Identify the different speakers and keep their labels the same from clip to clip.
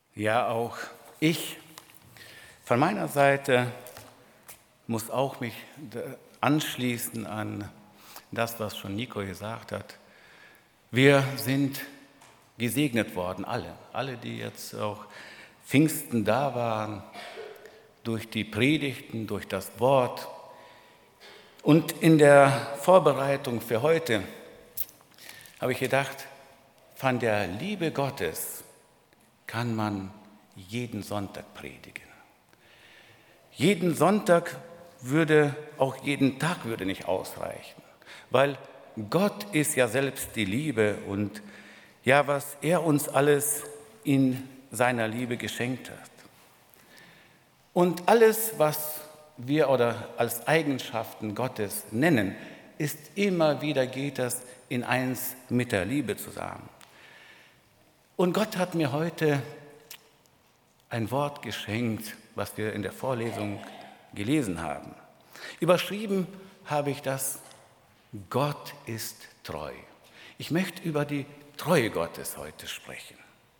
Speaker 1: Ja, auch ich von meiner Seite muss auch mich anschließen an das, was schon Nico gesagt hat. Wir sind gesegnet worden, alle, die jetzt auch Pfingsten da waren, durch die Predigten, durch das Wort. Und in der Vorbereitung für heute habe ich gedacht, von der Liebe Gottes kann man jeden Sonntag predigen. Jeden Sonntag auch jeden Tag würde nicht ausreichen, weil Gott ist ja selbst die Liebe und ja, was er uns alles in seiner Liebe geschenkt hat. Und alles, was wir oder als Eigenschaften Gottes nennen, ist immer wieder, geht das in eins mit der Liebe zusammen. Und Gott hat mir heute ein Wort geschenkt, was wir in der Vorlesung gelesen haben. Überschrieben habe ich das: Gott ist treu. Ich möchte über die Treue Gottes heute sprechen.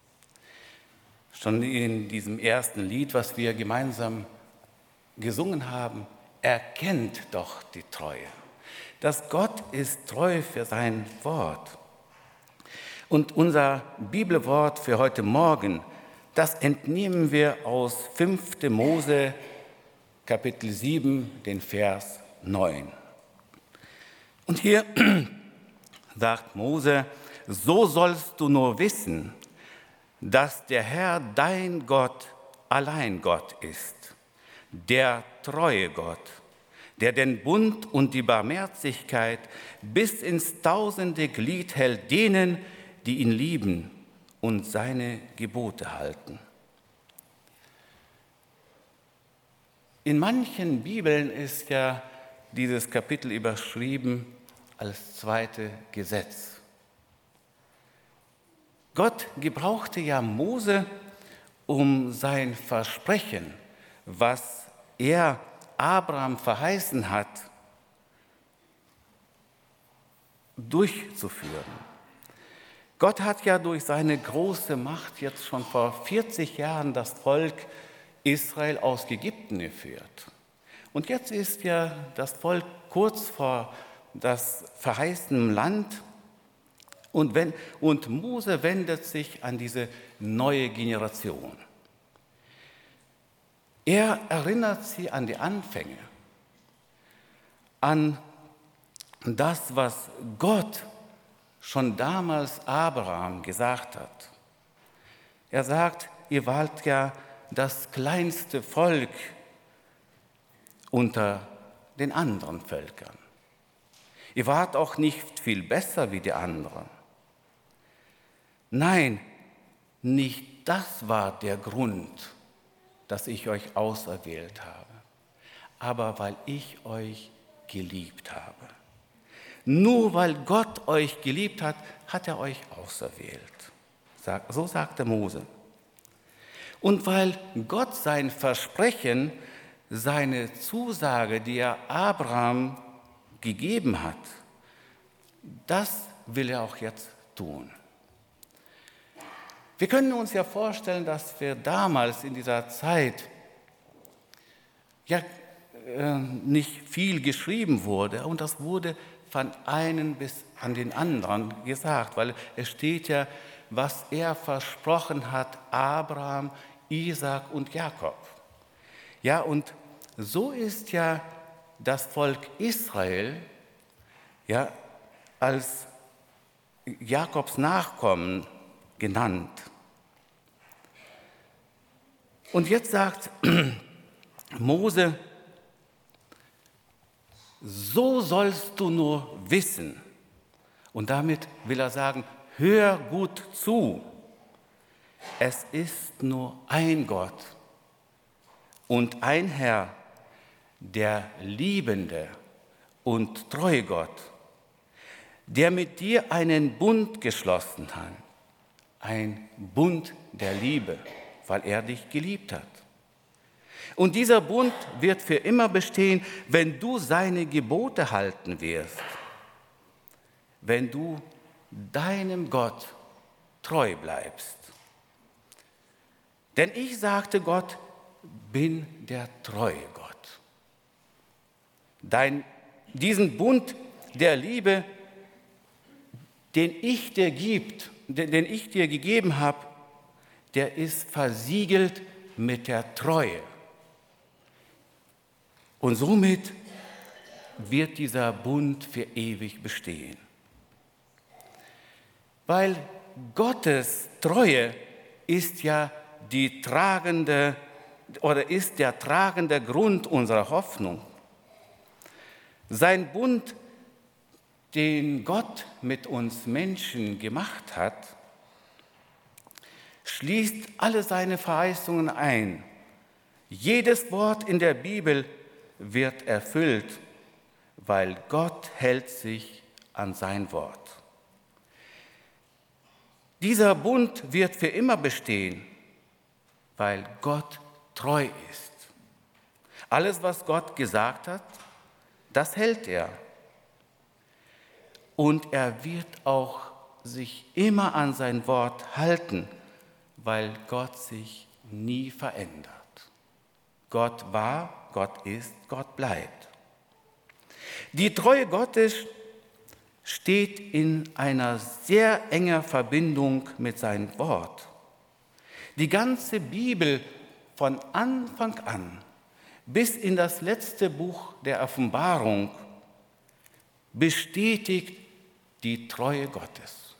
Speaker 1: Schon in diesem ersten Lied, was wir gemeinsam gesungen haben, erkennt doch die Treue. Dass Gott ist treu für sein Wort. Und unser Bibelwort für heute Morgen, das entnehmen wir aus 5. Mose, Kapitel 7, den Vers 9. Und hier sagt Mose: So sollst du nur wissen, dass der Herr dein Gott allein Gott ist, der treue Gott, der den Bund und die Barmherzigkeit bis ins tausende Glied hält denen, die ihn lieben und seine Gebote halten. In manchen Bibeln ist ja dieses Kapitel überschrieben als 2. Gesetz. Gott gebrauchte ja Mose, um sein Versprechen, was er Abraham verheißen hat, durchzuführen. Gott hat ja durch seine große Macht jetzt schon vor 40 Jahren das Volk Israel aus Ägypten geführt. Und jetzt ist ja das Volk kurz vor das verheißene Land. Und Mose wendet sich an diese neue Generation. Er erinnert sie an die Anfänge, an das, was Gott schon damals Abraham gesagt hat. Er sagt, ihr wart ja das kleinste Volk unter den anderen Völkern. Ihr wart auch nicht viel besser wie die anderen. Nein, nicht das war der Grund, dass ich euch auserwählt habe, aber weil ich euch geliebt habe. Nur weil Gott euch geliebt hat, hat er euch auserwählt. So sagte Mose. Und weil Gott sein Versprechen, seine Zusage, die er Abraham gegeben hat, das will er auch jetzt tun. Wir können uns ja vorstellen, dass wir damals in dieser Zeit nicht viel geschrieben wurde und das wurde von einem bis an den anderen gesagt, weil es steht ja, was er versprochen hat, Abraham, Isaak und Jakob. Ja, und so ist ja das Volk Israel ja als Jakobs Nachkommen genannt. Und jetzt sagt Mose: So sollst du nur wissen. Und damit will er sagen, hör gut zu. Es ist nur ein Gott und ein Herr, der liebende und treue Gott, der mit dir einen Bund geschlossen hat. Ein Bund der Liebe, weil er dich geliebt hat. Und dieser Bund wird für immer bestehen, wenn du seine Gebote halten wirst, wenn du deinem Gott treu bleibst. Denn ich, sagte Gott, bin der treue Gott. Diesen Bund der Liebe, den ich dir gegeben habe, der ist versiegelt mit der Treue. Und somit wird dieser Bund für ewig bestehen. Weil Gottes Treue ist ja ist der tragende Grund unserer Hoffnung. Sein Bund, den Gott mit uns Menschen gemacht hat, schließt alle seine Verheißungen ein. Jedes Wort in der Bibel wird erfüllt, weil Gott hält sich an sein Wort. Dieser Bund wird für immer bestehen, weil Gott treu ist. Alles, was Gott gesagt hat, das hält er. Und er wird auch sich immer an sein Wort halten, weil Gott sich nie verändert. Gott war, Gott ist, Gott bleibt. Die Treue Gottes steht in einer sehr engen Verbindung mit seinem Wort. Die ganze Bibel von Anfang an bis in das letzte Buch der Offenbarung bestätigt die Treue Gottes.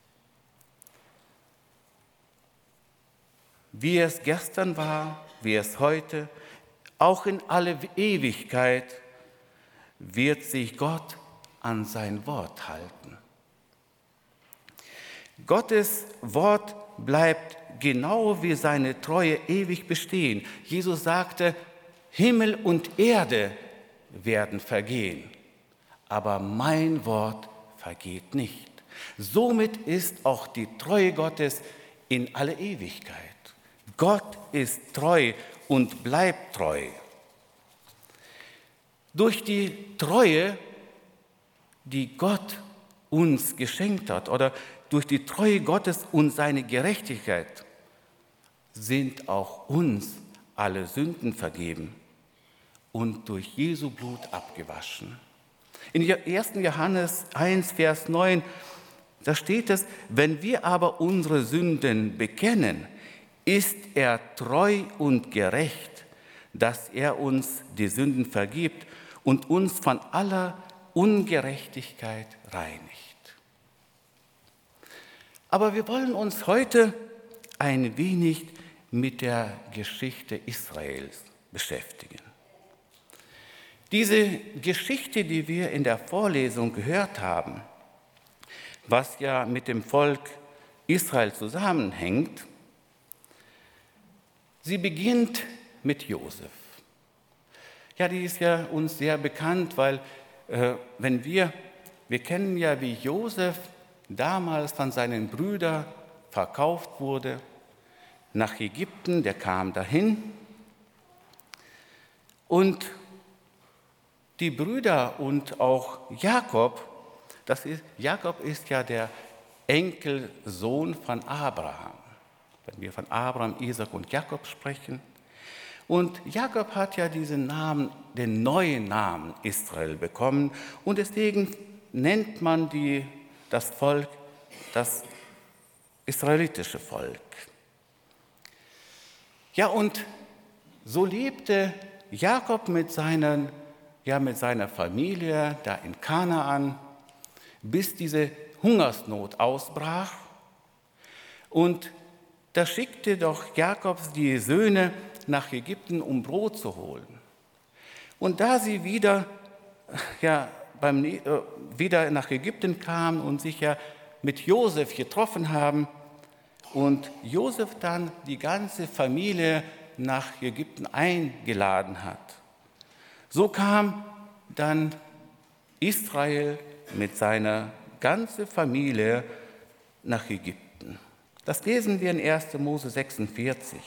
Speaker 1: Wie es gestern war, wie es heute, auch in alle Ewigkeit wird sich Gott an sein Wort halten. Gottes Wort bleibt genau wie seine Treue ewig bestehen. Jesus sagte, Himmel und Erde werden vergehen, aber mein Wort vergeht nicht. Somit ist auch die Treue Gottes in alle Ewigkeit. Gott ist treu und bleibt treu. Durch die Treue, die Gott uns geschenkt hat, oder durch die Treue Gottes und seine Gerechtigkeit, sind auch uns alle Sünden vergeben und durch Jesu Blut abgewaschen. In 1. Johannes 1, Vers 9, da steht es, wenn wir aber unsere Sünden bekennen, ist er treu und gerecht, dass er uns die Sünden vergibt und uns von aller Ungerechtigkeit reinigt. Aber wir wollen uns heute ein wenig mit der Geschichte Israels beschäftigen. Diese Geschichte, die wir in der Vorlesung gehört haben, was ja mit dem Volk Israel zusammenhängt, sie beginnt mit Josef. Ja, die ist ja uns sehr bekannt, weil wir kennen ja, wie Josef damals von seinen Brüdern verkauft wurde nach Ägypten, der kam dahin und die Brüder und auch Jakob ist ja der Enkelsohn von Abraham, wenn wir von Abraham, Isaak und Jakob sprechen. Und Jakob hat ja diesen Namen, den neuen Namen Israel bekommen und deswegen nennt man das Volk das israelitische Volk. Ja, und so lebte Jakob mit seiner Familie da in Kanaan, bis diese Hungersnot ausbrach. Und da schickte doch Jakob die Söhne nach Ägypten, um Brot zu holen. Und da sie wieder nach Ägypten kamen und sich ja mit Josef getroffen haben und Josef dann die ganze Familie nach Ägypten eingeladen hat, so kam dann Israel mit seiner ganzen Familie nach Ägypten. Das lesen wir in 1. Mose 46.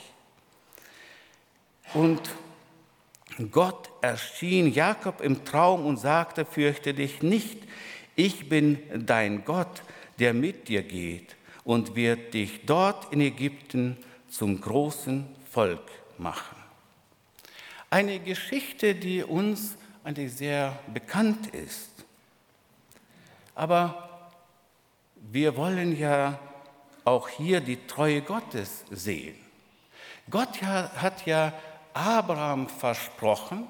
Speaker 1: Und Gott erschien Jakob im Traum und sagte, fürchte dich nicht, ich bin dein Gott, der mit dir geht und wird dich dort in Ägypten zum großen Volk machen. Eine Geschichte, die uns eigentlich sehr bekannt ist. Aber wir wollen ja auch hier die Treue Gottes sehen. Gott hat ja Abraham versprochen,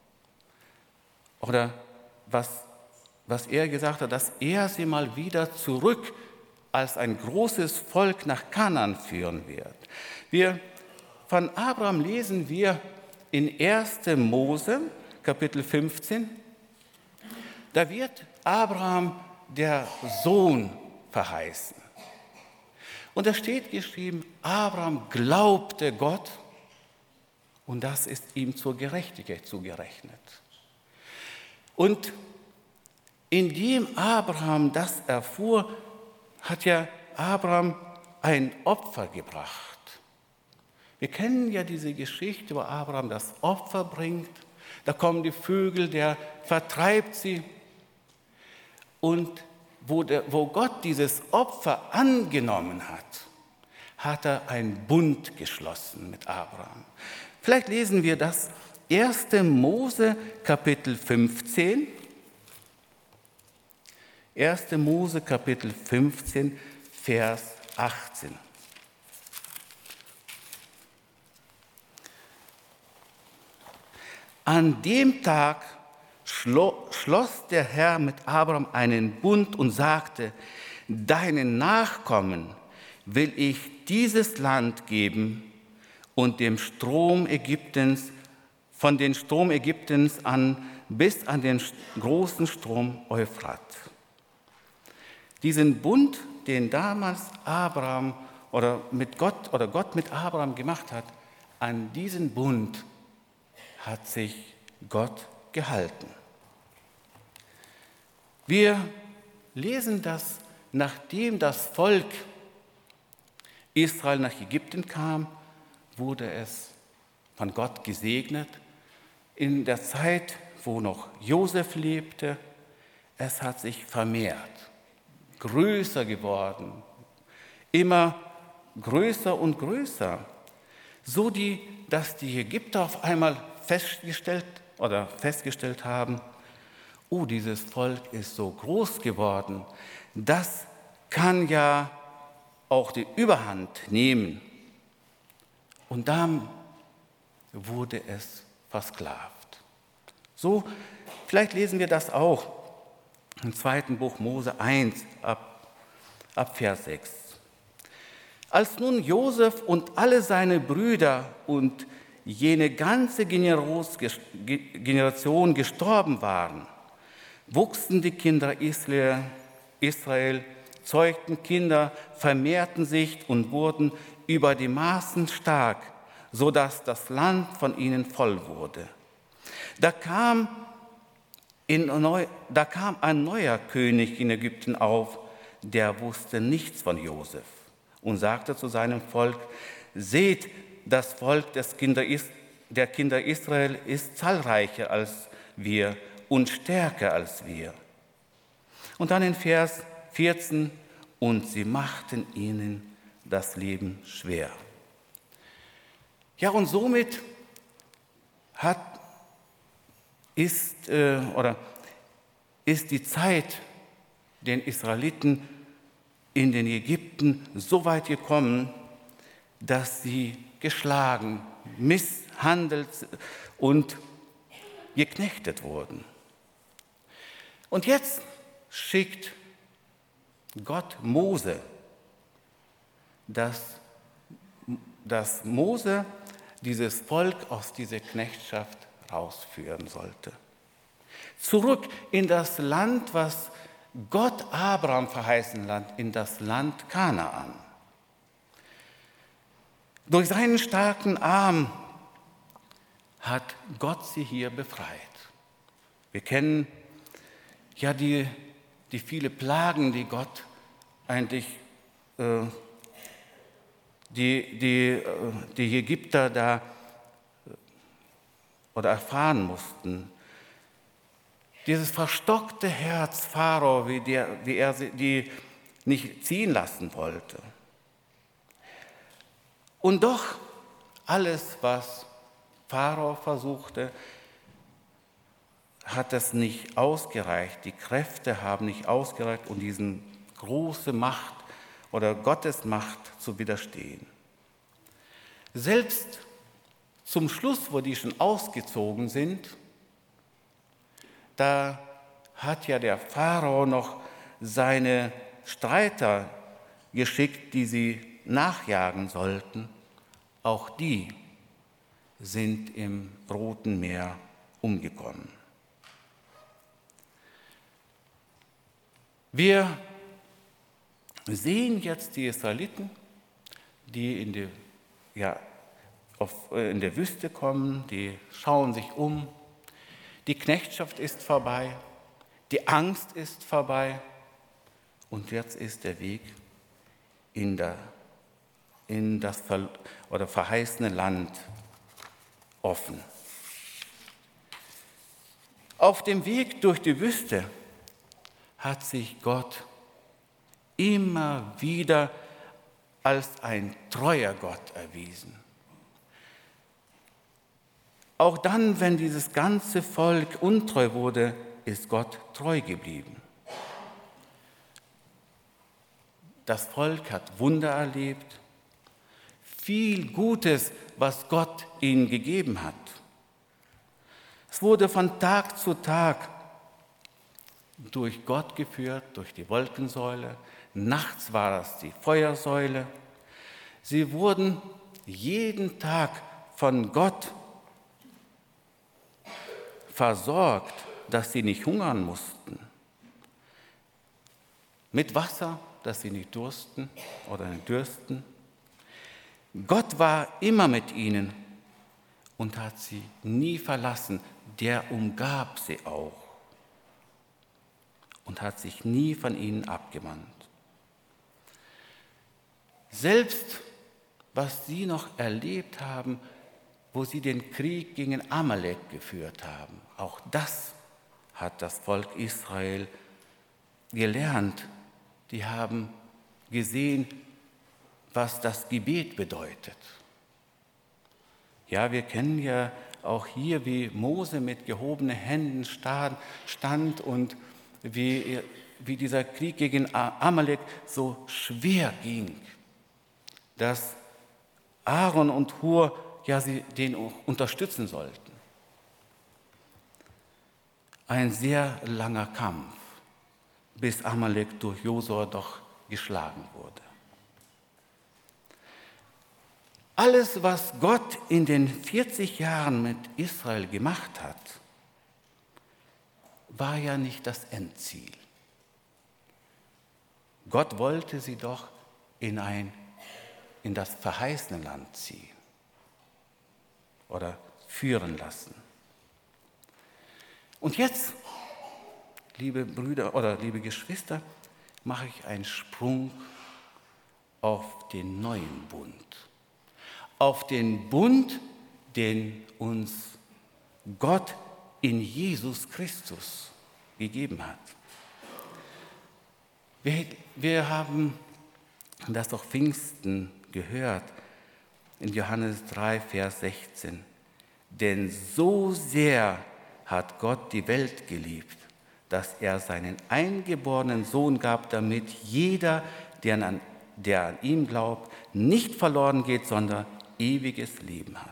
Speaker 1: oder was er gesagt hat, dass er sie mal wieder zurück als ein großes Volk nach Kanaan führen wird. Von Abraham lesen wir in 1. Mose, Kapitel 15, da wird Abraham der Sohn verheißen. Und da steht geschrieben, Abraham glaubte Gott und das ist ihm zur Gerechtigkeit zugerechnet. Und indem Abraham das erfuhr, hat ja Abraham ein Opfer gebracht. Wir kennen ja diese Geschichte, wo Abraham das Opfer bringt. Da kommen die Vögel, der vertreibt sie. Und wo Gott dieses Opfer angenommen hat, hat er einen Bund geschlossen mit Abraham. Vielleicht lesen wir das 1. Mose, Kapitel 15. 1. Mose, Kapitel 15, Vers 18. An dem Tag schloss der Herr mit Abraham einen Bund und sagte, deinen Nachkommen will ich dieses Land geben und dem Strom Ägyptens, von den Strom Ägyptens an bis an den großen Strom Euphrat. Diesen Bund, den damals Abraham Gott mit Abraham gemacht hat, an diesen Bund hat sich Gott gehalten. Wir lesen das, nachdem das Volk Israel nach Ägypten kam, wurde es von Gott gesegnet. In der Zeit, wo noch Josef lebte, es hat sich vermehrt, größer geworden, immer größer und größer, so dass die Ägypter auf einmal festgestellt haben, oh, dieses Volk ist so groß geworden, das kann ja auch die Überhand nehmen. Und dann wurde es versklavt. So, vielleicht lesen wir das auch im 2. Buch Mose 1 ab Vers 6. Als nun Josef und alle seine Brüder und jene ganze Generation gestorben waren, wuchsen die Kinder Israel, zeugten Kinder, vermehrten sich und wurden über die Maßen stark, sodass das Land von ihnen voll wurde. Da kam ein neuer König in Ägypten auf, der wusste nichts von Josef und sagte zu seinem Volk, seht, das Volk der Kinder Israel ist zahlreicher als wir und stärker als wir. Und dann in Vers 14, und sie machten ihnen das Leben schwer. Ja, und somit ist die Zeit den Israeliten in den Ägypten so weit gekommen, dass sie geschlagen, misshandelt und geknechtet wurden. Und jetzt schickt Gott Mose, dass Mose dieses Volk aus dieser Knechtschaft rausführen sollte. Zurück in das Land, was Gott Abraham verheißen hat, in das Land Kanaan. Durch seinen starken Arm hat Gott sie hier befreit. Wir kennen ja die viele Plagen, die Gott eigentlich die Ägypter da erfahren mussten. Dieses verstockte Herz Pharao, wie er die nicht ziehen lassen wollte. Und doch, alles, was Pharao versuchte, hat es nicht ausgereicht. Die Kräfte haben nicht ausgereicht, um diesen große Macht oder Gottes Macht zu widerstehen. Selbst zum Schluss, wo die schon ausgezogen sind, da hat ja der Pharao noch seine Streiter geschickt, die sie nachjagen sollten. Auch die sind im Roten Meer umgekommen. Wir sehen jetzt die Israeliten, die in der Wüste kommen, die schauen sich um. Die Knechtschaft ist vorbei, die Angst ist vorbei und jetzt ist der Weg in das verheißene Land offen. Auf dem Weg durch die Wüste hat sich Gott immer wieder als ein treuer Gott erwiesen. Auch dann, wenn dieses ganze Volk untreu wurde, ist Gott treu geblieben. Das Volk hat Wunder erlebt, viel Gutes, was Gott ihnen gegeben hat. Es wurde von Tag zu Tag durch Gott geführt, durch die Wolkensäule. Nachts war es die Feuersäule. Sie wurden jeden Tag von Gott versorgt, dass sie nicht hungern mussten. Mit Wasser, dass sie nicht dursten oder nicht dürsten. Gott war immer mit ihnen und hat sie nie verlassen. Der umgab sie auch und hat sich nie von ihnen abgewandt. Selbst was sie noch erlebt haben, wo sie den Krieg gegen Amalek geführt haben, auch das hat das Volk Israel gelernt. Die haben gesehen, was das Gebet bedeutet. Ja, wir kennen ja auch hier, wie Mose mit gehobenen Händen stand und wie dieser Krieg gegen Amalek so schwer ging, dass Aaron und Hur sie den unterstützen sollten. Ein sehr langer Kampf, bis Amalek durch Josua doch geschlagen wurde. Alles, was Gott in den 40 Jahren mit Israel gemacht hat, war ja nicht das Endziel. Gott wollte sie doch in das verheißene Land ziehen oder führen lassen. Und jetzt, liebe Brüder oder liebe Geschwister, mache ich einen Sprung auf den neuen Bund. Auf den Bund, den uns Gott in Jesus Christus gegeben hat. Wir haben das auf Pfingsten gehört, in Johannes 3, Vers 16. Denn so sehr hat Gott die Welt geliebt, dass er seinen eingeborenen Sohn gab, damit jeder, der an ihn glaubt, nicht verloren geht, sondern ewiges Leben hat.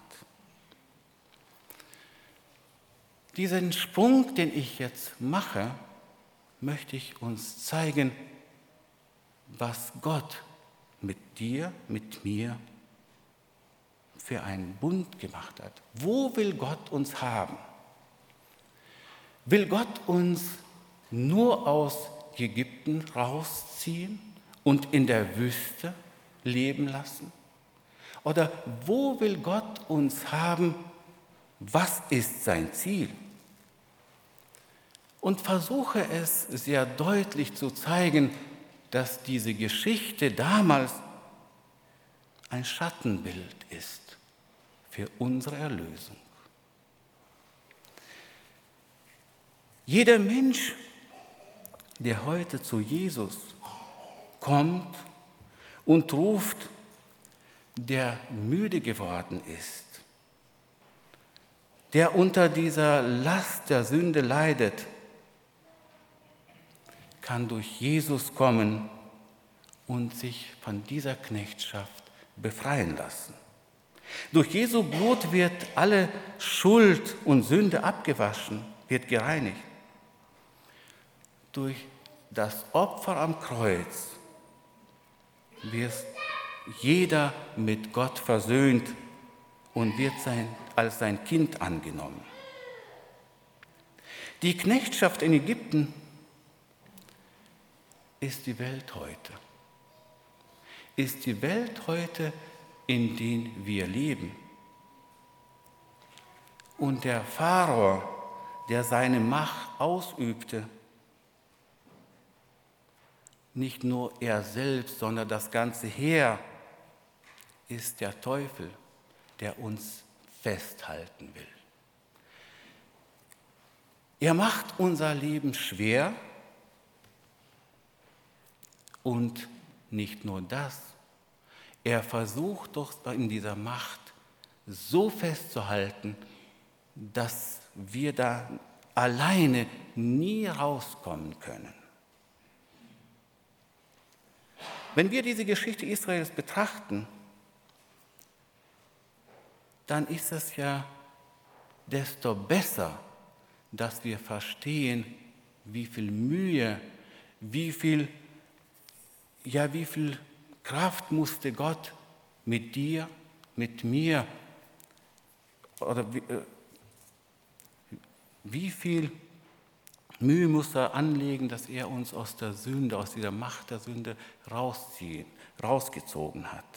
Speaker 1: Diesen Sprung, den ich jetzt mache, möchte ich uns zeigen, was Gott mit dir, mit mir für einen Bund gemacht hat. Wo will Gott uns haben? Will Gott uns nur aus Ägypten rausziehen und in der Wüste leben lassen? Oder wo will Gott uns haben? Was ist sein Ziel? Und versuche es sehr deutlich zu zeigen, dass diese Geschichte damals ein Schattenbild ist für unsere Erlösung. Jeder Mensch, der heute zu Jesus kommt und ruft, der müde geworden ist, der unter dieser Last der Sünde leidet, kann durch Jesus kommen und sich von dieser Knechtschaft befreien lassen. Durch Jesu Blut wird alle Schuld und Sünde abgewaschen, wird gereinigt. Durch das Opfer am Kreuz wird jeder mit Gott versöhnt und wird als sein Kind angenommen. Die Knechtschaft in Ägypten ist die Welt heute. Ist die Welt heute, in der wir leben. Und der Pharao, der seine Macht ausübte, nicht nur er selbst, sondern das ganze Heer, ist der Teufel, der uns festhalten will. Er macht unser Leben schwer und nicht nur das, er versucht doch in dieser Macht so festzuhalten, dass wir da alleine nie rauskommen können. Wenn wir diese Geschichte Israels betrachten, dann ist es ja desto besser, dass wir verstehen, wie viel Mühe, wie viel Kraft musste Gott mit dir, mit mir, oder wie viel Mühe muss er anlegen, dass er uns aus der Sünde, aus dieser Macht der Sünde rausgezogen hat.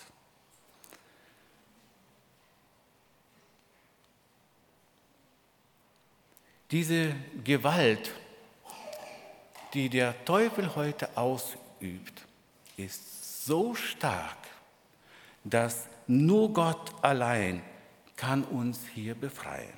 Speaker 1: Diese Gewalt, die der Teufel heute ausübt, ist so stark, dass nur Gott allein kann uns hier befreien.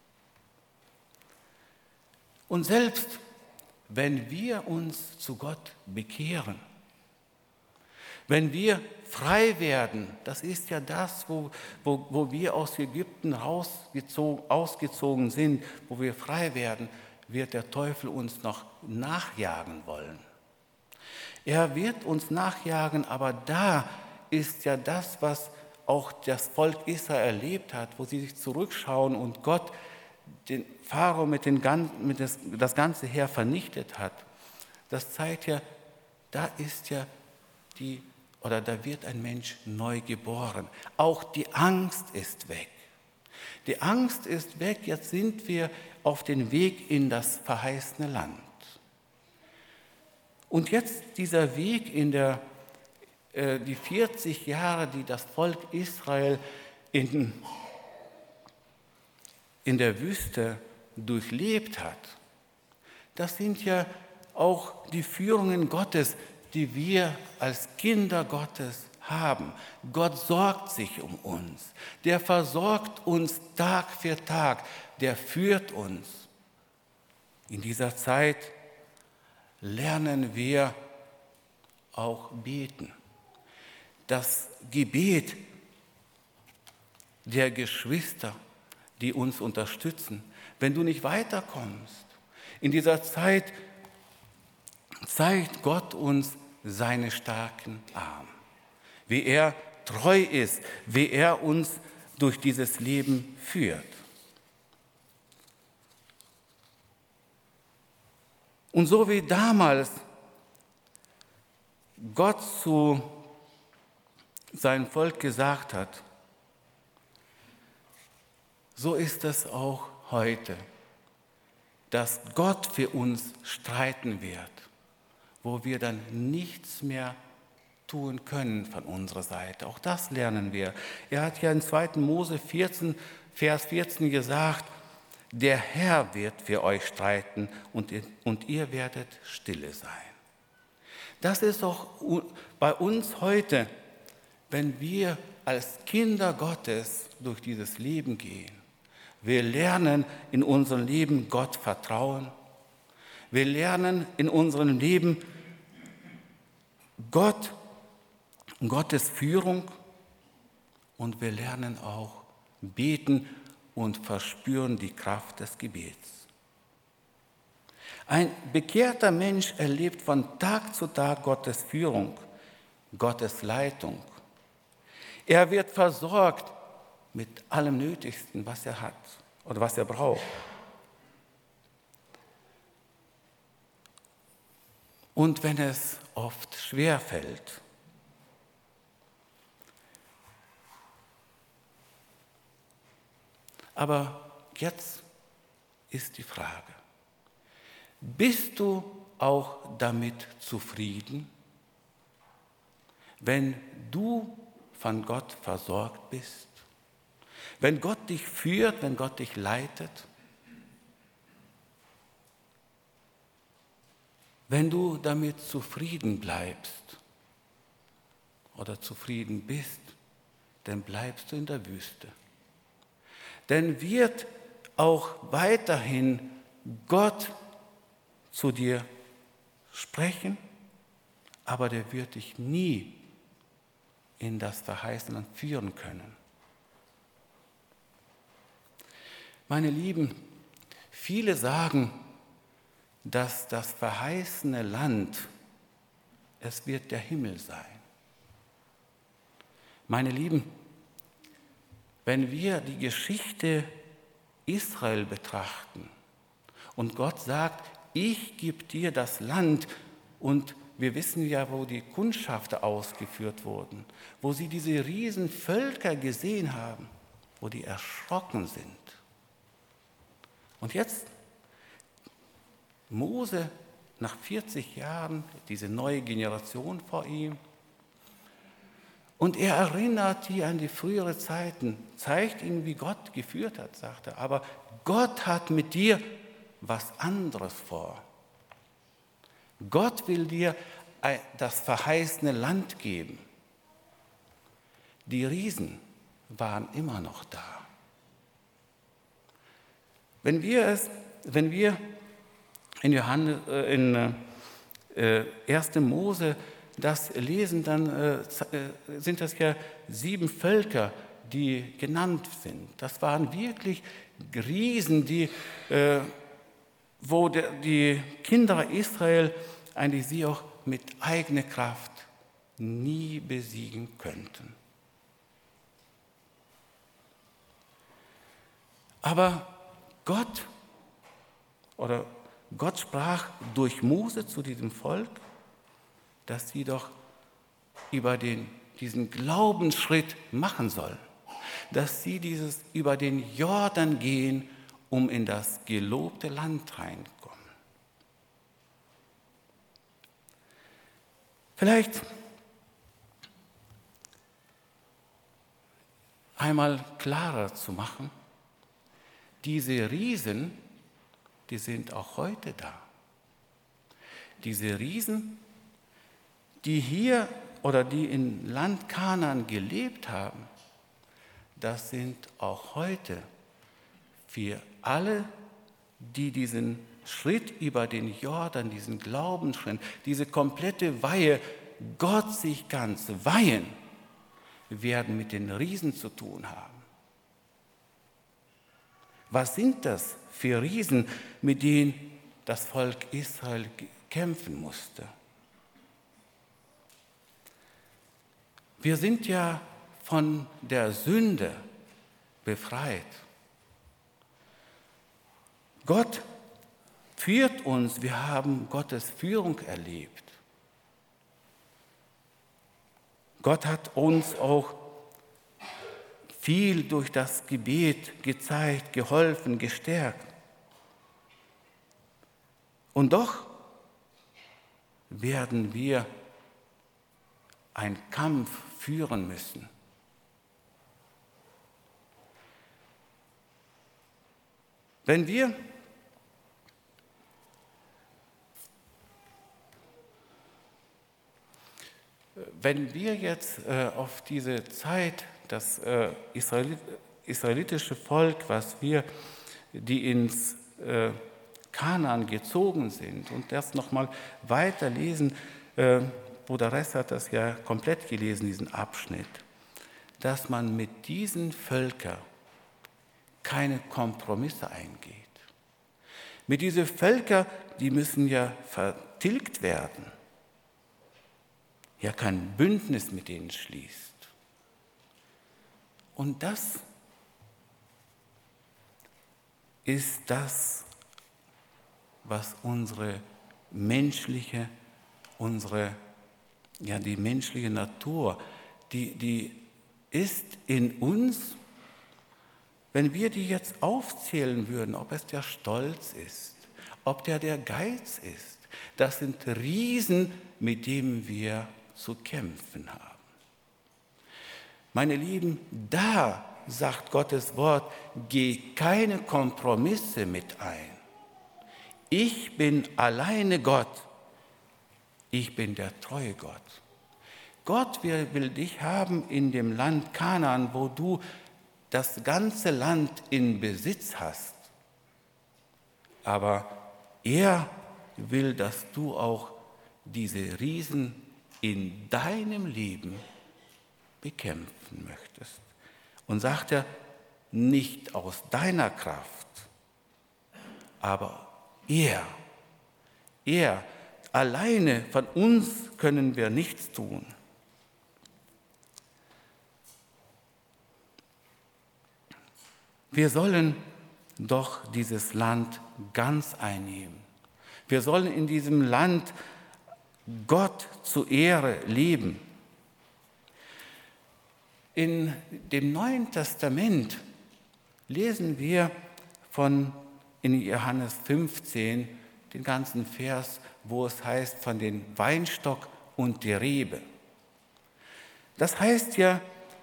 Speaker 1: Und selbst wenn wir uns zu Gott bekehren, wenn wir frei werden, das ist ja das, wo wir aus Ägypten ausgezogen sind, wo wir frei werden, wird der Teufel uns noch nachjagen wollen. Er wird uns nachjagen, aber da ist ja das, was auch das Volk Israel erlebt hat, wo sie sich zurückschauen und Gott den Pharao das ganze Heer vernichtet hat. Das zeigt ja, da wird ein Mensch neu geboren. Auch die Angst ist weg. Die Angst ist weg, jetzt sind wir auf dem Weg in das verheißene Land. Und jetzt dieser Weg die 40 Jahre, die das Volk Israel in der Wüste durchlebt hat, das sind ja auch die Führungen Gottes, die wir als Kinder Gottes haben. Gott sorgt sich um uns. Der versorgt uns Tag für Tag. Der führt uns. In dieser Zeit lernen wir auch beten. Das Gebet der Geschwister, die uns unterstützen. Wenn du nicht weiterkommst, in dieser Zeit zeigt Gott uns seine starken Arme, wie er treu ist, wie er uns durch dieses Leben führt. Und so wie damals Gott zu seinem Volk gesagt hat, so ist es auch heute, dass Gott für uns streiten wird, wo wir dann nichts mehr tun können von unserer Seite. Auch das lernen wir. Er hat ja in 2. Mose 14, Vers 14 gesagt, der Herr wird für euch streiten und ihr werdet stille sein. Das ist auch bei uns heute, wenn wir als Kinder Gottes durch dieses Leben gehen. Wir lernen in unserem Leben Gott vertrauen. Wir lernen in unserem Leben Gottes Führung und wir lernen auch beten und verspüren die Kraft des Gebets. Ein bekehrter Mensch erlebt von Tag zu Tag Gottes Führung, Gottes Leitung. Er wird versorgt mit allem Nötigsten, was er hat oder was er braucht. Und wenn es oft schwer fällt, aber jetzt ist die Frage, bist du auch damit zufrieden, wenn du von Gott versorgt bist? Wenn Gott dich führt, wenn Gott dich leitet? Wenn du damit zufrieden bleibst oder zufrieden bist, dann bleibst du in der Wüste. Dann wird auch weiterhin Gott zu dir sprechen, aber der wird dich nie in das Verheißene Land führen können. Meine Lieben, viele sagen, dass das verheißene Land, es wird der Himmel sein. Meine Lieben, wenn wir die Geschichte Israel betrachten und Gott sagt, ich gebe dir das Land, und wir wissen ja, wo die Kundschafter ausgeführt wurden, wo sie diese riesen Völker gesehen haben, wo die erschrocken sind. Und jetzt Mose nach 40 Jahren, diese neue Generation vor ihm, und er erinnert die an die früheren Zeiten, zeigt ihnen, wie Gott geführt hat, sagt er. Aber Gott hat mit dir was anderes vor. Gott will dir das verheißene Land geben. Die Riesen waren immer noch da. Wenn wir in 1. Mose das lesen, dann sind das ja 7 Völker, die genannt sind. Das waren wirklich Riesen, wo die Kinder Israel eigentlich sie auch mit eigener Kraft nie besiegen könnten. Aber Gott sprach durch Mose zu diesem Volk, dass sie doch diesen Glaubensschritt machen sollen, dass sie über den Jordan gehen, um in das gelobte Land reinkommen. Vielleicht einmal klarer zu machen, diese Riesen, die sind auch heute da. Diese Riesen, die hier oder die im Land Kanaan gelebt haben, das sind auch heute für alle, die diesen Schritt über den Jordan, diesen Glaubensschritt, diese komplette Weihe, Gott sich ganz weihen, werden mit den Riesen zu tun haben. Was sind das für Riesen, mit denen das Volk Israel kämpfen musste? Wir sind ja von der Sünde befreit. Gott führt uns, wir haben Gottes Führung erlebt. Gott hat uns auch viel durch das Gebet gezeigt, geholfen, gestärkt. Und doch werden wir einen Kampf führen müssen. Wenn wir jetzt auf diese Zeit, das israelitische Volk, die ins Kanaan gezogen sind, und das nochmal weiterlesen, Bruder Ress hat das ja komplett gelesen, diesen Abschnitt, dass man mit diesen Völkern keine Kompromisse eingeht. Mit diesen Völkern, die müssen ja vertilgt werden. Ja, kein Bündnis mit denen schließt. Und das ist das, was die menschliche Natur, die ist in uns, wenn wir die jetzt aufzählen würden, ob es der Stolz ist, ob der Geiz ist, das sind Riesen, mit denen wir zu kämpfen haben. Meine Lieben, da sagt Gottes Wort, geh keine Kompromisse mit ein. Ich bin alleine Gott. Ich bin der treue Gott. Gott will dich haben in dem Land Kanaan, wo du das ganze Land in Besitz hast. Aber er will, dass du auch diese Riesen in deinem Leben bekämpfen möchtest. Und sagt er, nicht aus deiner Kraft, aber er, alleine von uns können wir nichts tun. Wir sollen doch dieses Land ganz einnehmen. Wir sollen in diesem Land Gott zur Ehre leben. In dem Neuen Testament lesen wir in Johannes 15 den ganzen Vers, wo es heißt von dem Weinstock und der Rebe. Das heißt ja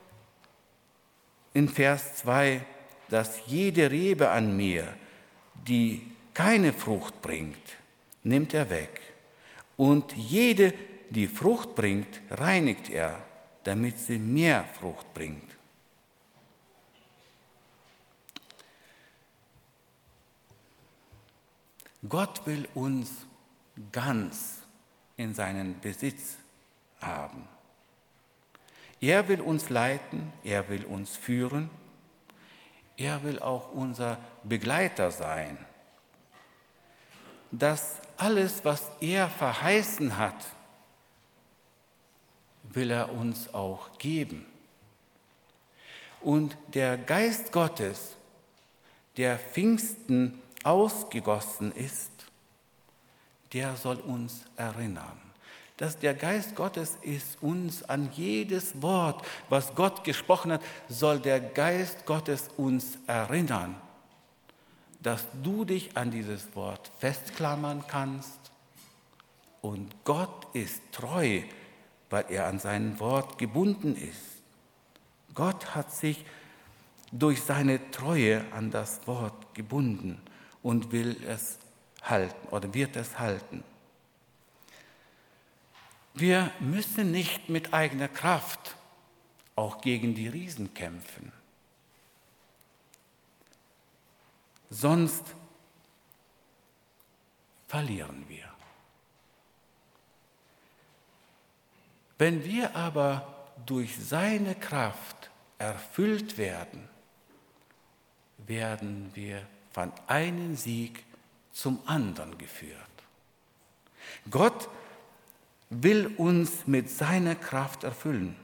Speaker 1: in Vers 2, dass jede Rebe an mir, die keine Frucht bringt, nimmt er weg. Und jede, die Frucht bringt, reinigt er, damit sie mehr Frucht bringt. Gott will uns ganz in seinen Besitz haben. Er will uns leiten, er will uns führen, er will auch unser Begleiter sein. Das alles, was er verheißen hat, will er uns auch geben. Und der Geist Gottes, der Pfingsten ausgegossen ist, der soll uns erinnern. Der Geist Gottes ist uns an jedes Wort, was Gott gesprochen hat, soll der Geist Gottes uns erinnern, dass du dich an dieses Wort festklammern kannst. Und Gott ist treu, weil er an sein Wort gebunden ist. Gott hat sich durch seine Treue an das Wort gebunden und will es halten oder wird es halten. Wir müssen nicht mit eigener Kraft auch gegen die Riesen kämpfen. Sonst verlieren wir. Wenn wir aber durch seine Kraft erfüllt werden, werden wir von einem Sieg zum anderen geführt. Gott will uns mit seiner Kraft erfüllen.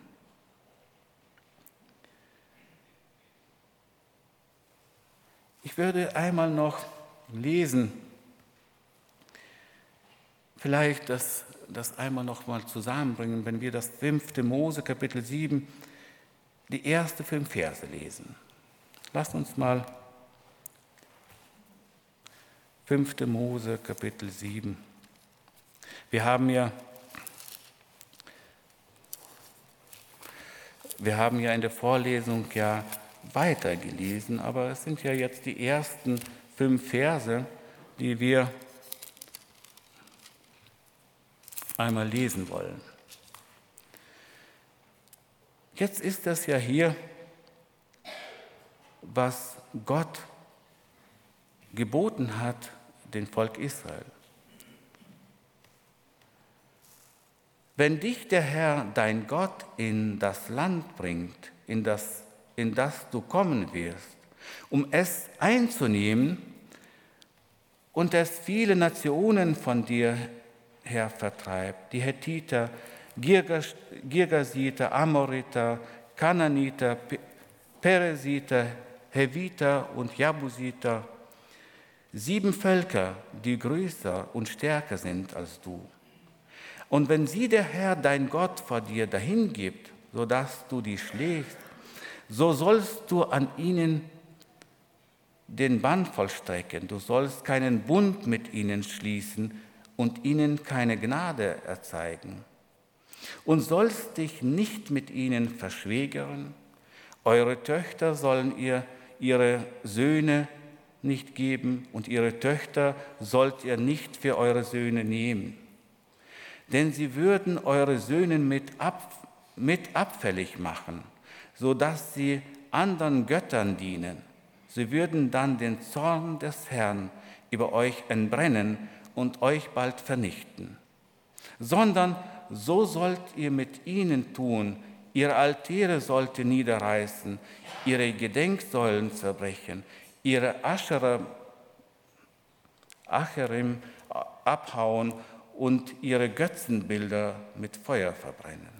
Speaker 1: Ich würde einmal noch lesen, vielleicht das einmal noch mal zusammenbringen, wenn wir das 5. Mose, Kapitel 7, die ersten 5 Verse lesen. Lasst uns mal 5. Mose, Kapitel 7. Wir haben ja in der Vorlesung ja weitergelesen, aber es sind ja jetzt die ersten 5 Verse, die wir einmal lesen wollen. Jetzt ist das ja hier, was Gott geboten hat, dem Volk Israel. Wenn dich der Herr, dein Gott, in das Land bringt, in das du kommen wirst, um es einzunehmen, und es viele Nationen von dir her vertreibt, die Hethiter, Girgasiter, Amoriter, Kananiter, Peresiter, Heviter und Jabusiter, 7 Völker, die größer und stärker sind als du. Und wenn sie der Herr, dein Gott, vor dir dahingibt, sodass du die schlägst, so sollst du an ihnen den Bann vollstrecken. Du sollst keinen Bund mit ihnen schließen und ihnen keine Gnade erzeigen. Und sollst dich nicht mit ihnen verschwägern. Eure Töchter sollen ihre Söhne nicht geben und ihre Töchter sollt ihr nicht für eure Söhne nehmen. Denn sie würden eure Söhne mit abfällig machen, sodass sie anderen Göttern dienen. Sie würden dann den Zorn des Herrn über euch entbrennen und euch bald vernichten. Sondern so sollt ihr mit ihnen tun, ihre Altäre sollt ihr niederreißen, ihre Gedenksäulen zerbrechen, ihre Acherim abhauen und ihre Götzenbilder mit Feuer verbrennen.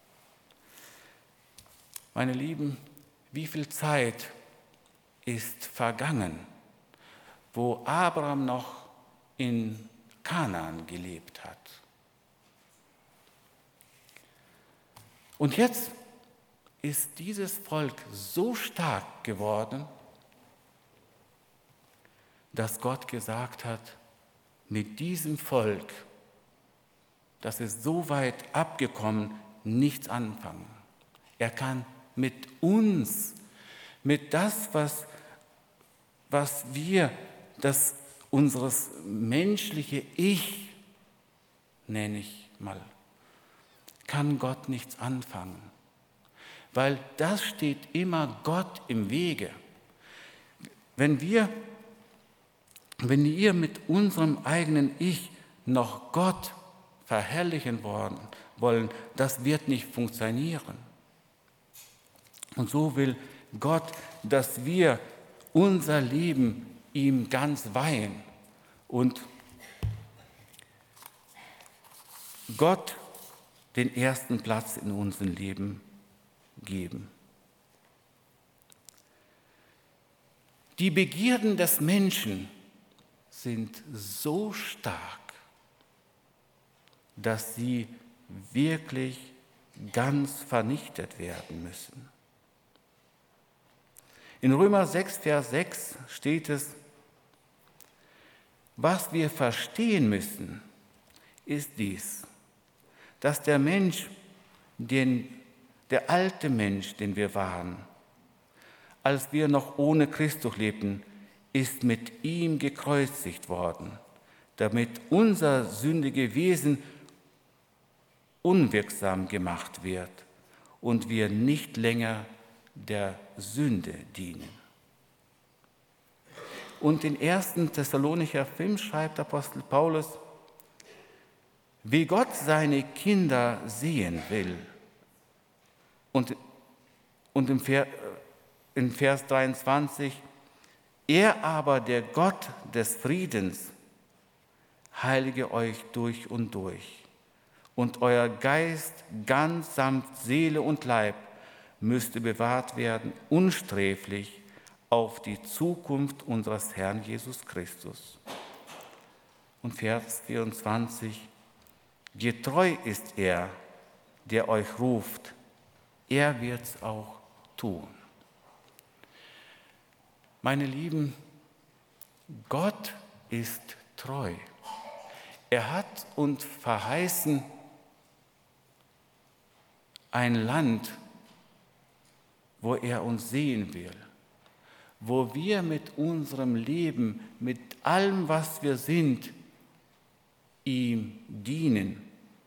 Speaker 1: Meine Lieben, wie viel Zeit ist vergangen, wo Abraham noch in Kanaan gelebt hat. Und jetzt ist dieses Volk so stark geworden, dass Gott gesagt hat, mit diesem Volk, das ist so weit abgekommen, nichts anfangen. Er kann mit uns, mit das, was wir, das unseres menschliche Ich, nenne ich mal, kann Gott nichts anfangen. Weil das steht immer Gott im Wege. Wenn ihr mit unserem eigenen Ich noch Gott verherrlichen wollen, das wird nicht funktionieren. Und so will Gott, dass wir unser Leben ihm ganz weihen und Gott den ersten Platz in unserem Leben geben. Die Begierden des Menschen sind so stark, dass sie wirklich ganz vernichtet werden müssen. In Römer 6, Vers 6 steht es, was wir verstehen müssen, ist dies, dass der Mensch, der alte Mensch, den wir waren, als wir noch ohne Christus lebten, ist mit ihm gekreuzigt worden, damit unser sündiges Wesen unwirksam gemacht wird und wir nicht länger der Sünde dienen. Und in 1. Thessalonicher 5 schreibt Apostel Paulus, wie Gott seine Kinder sehen will. Und in Vers 23, er aber, der Gott des Friedens, heilige euch durch und durch. Und euer Geist ganz samt Seele und Leib müsste bewahrt werden, unsträflich auf die Zukunft unseres Herrn Jesus Christus. Und Vers 24, getreu ist er, der euch ruft, er wird's auch tun. Meine Lieben, Gott ist treu. Er hat uns verheißen, ein Land, wo er uns sehen will, wo wir mit unserem Leben, mit allem, was wir sind, ihm dienen.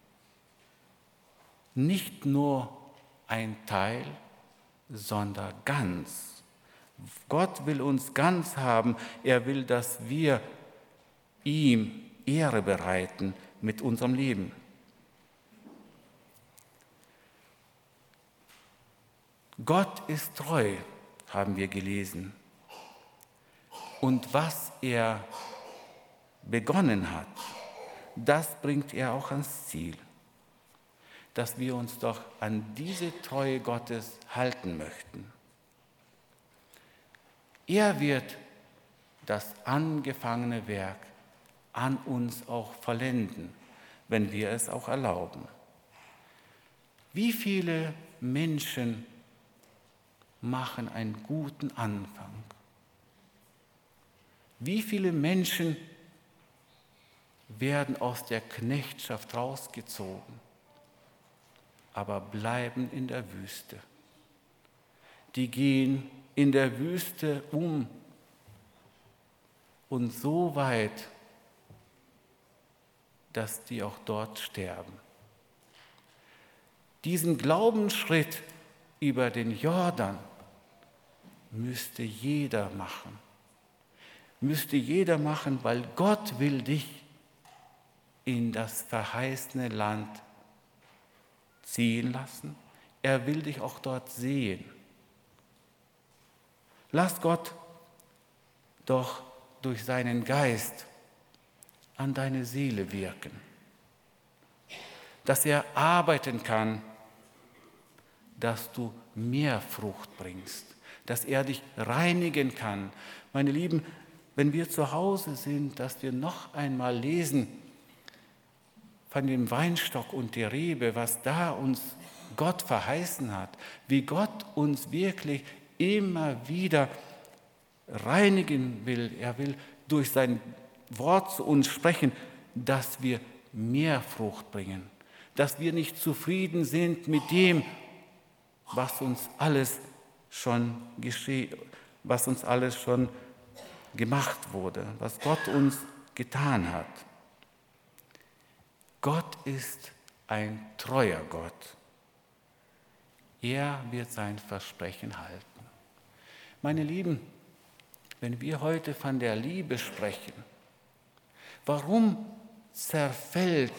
Speaker 1: Nicht nur ein Teil, sondern ganz. Gott will uns ganz haben. Er will, dass wir ihm Ehre bereiten mit unserem Leben. Gott ist treu, haben wir gelesen. Und was er begonnen hat, das bringt er auch ans Ziel. Dass wir uns doch an diese Treue Gottes halten möchten. Er wird das angefangene Werk an uns auch vollenden, wenn wir es auch erlauben. Wie viele Menschen machen einen guten Anfang? Wie viele Menschen werden aus der Knechtschaft rausgezogen, aber bleiben in der Wüste? Die gehen in der Wüste um und so weit, dass die auch dort sterben. Diesen Glaubensschritt über den Jordan müsste jeder machen. Müsste jeder machen, weil Gott will dich in das verheißene Land ziehen lassen. Er will dich auch dort sehen. Lass Gott doch durch seinen Geist an deine Seele wirken, dass er arbeiten kann, dass du mehr Frucht bringst, dass er dich reinigen kann. Meine Lieben, wenn wir zu Hause sind, dass wir noch einmal lesen von dem Weinstock und der Rebe, was da uns Gott verheißen hat, wie Gott uns wirklich immer wieder reinigen will. Er will durch sein Wort zu uns sprechen, dass wir mehr Frucht bringen, dass wir nicht zufrieden sind mit dem, was uns alles schon was uns alles schon gemacht wurde, was Gott uns getan hat. Gott ist ein treuer Gott. Er wird sein Versprechen halten. Meine Lieben, wenn wir heute von der Liebe sprechen, warum zerfällt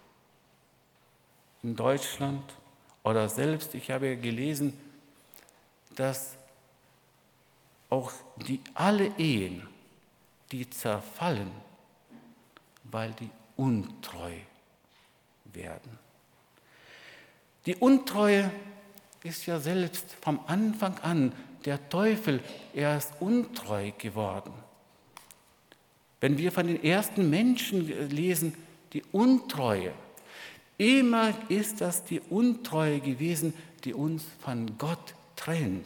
Speaker 1: in Deutschland oder selbst, ich habe gelesen, dass auch alle Ehen, die zerfallen, weil die untreu werden. Die Untreue ist ja selbst vom Anfang an der Teufel, er ist untreu geworden. Wenn wir von den ersten Menschen lesen, die Untreue, immer ist das die Untreue gewesen, die uns von Gott trennt.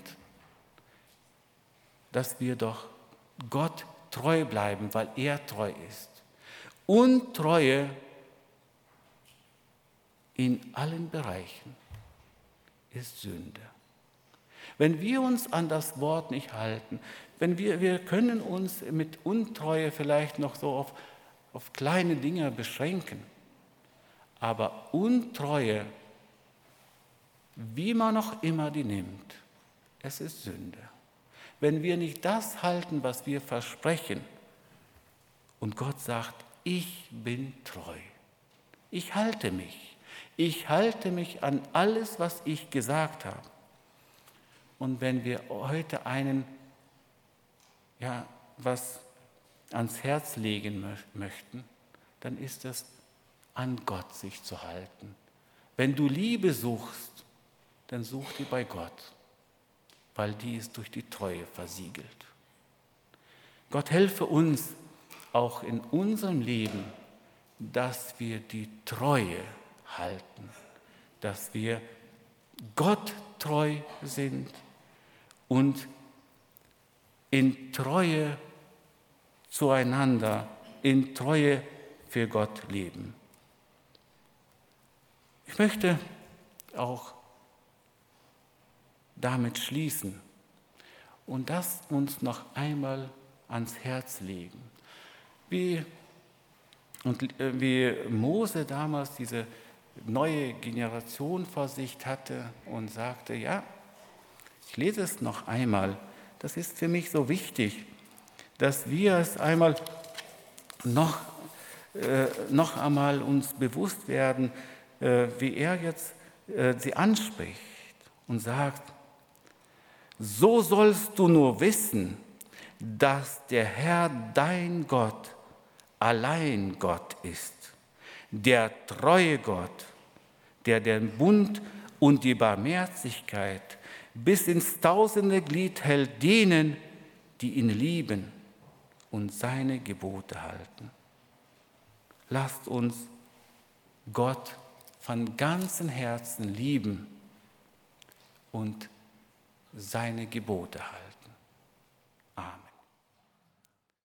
Speaker 1: Dass wir doch Gott treu bleiben, weil er treu ist. Untreue in allen Bereichen ist Sünde. Wenn wir uns an das Wort nicht halten, wenn wir können uns mit Untreue vielleicht noch so auf kleine Dinge beschränken, aber Untreue, wie man auch immer die nimmt, es ist Sünde. Wenn wir nicht das halten, was wir versprechen, und Gott sagt, ich bin treu, ich halte mich an alles, was ich gesagt habe. Und wenn wir heute was ans Herz legen möchten, dann ist es, an Gott sich zu halten. Wenn du Liebe suchst, dann such die bei Gott, weil die ist durch die Treue versiegelt. Gott helfe uns auch in unserem Leben, dass wir die Treue halten, dass wir Gott treu sind und in Treue zueinander, in Treue für Gott leben. Ich möchte auch damit schließen und das uns noch einmal ans Herz legen. Wie Mose damals diese neue Generation vor sich hatte und sagte, ja, ich lese es noch einmal, das ist für mich so wichtig, dass wir es einmal noch einmal uns bewusst werden, wie er jetzt sie anspricht und sagt, So sollst du nur wissen, dass der Herr dein Gott allein Gott ist, der treue Gott, der den Bund und die Barmherzigkeit bis ins tausende Glied hält denen, die ihn lieben und seine Gebote halten. Lasst uns Gott von ganzem Herzen lieben und seine Gebote halten.